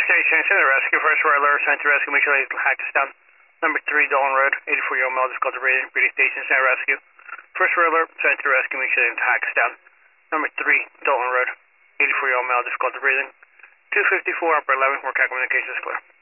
station, send a rescue. First Royal Alert, send to rescue, make sure they hack us down. Number 3, Dolan Road, 84-year-old male, difficulty breathing, Brady Station, send a rescue. First Royal Alert, send to rescue, make sure they hack us down. Number 3, Dolan Road, 84-year-old male, difficulty breathing. 254, upper 11, where communication is clear.